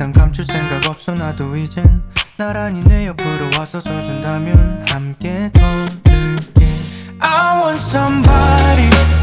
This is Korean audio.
이상 감출 생각 없어 나도 이젠 나란히 내 옆으로 와서 서준다면 함께 걸을게 I want somebody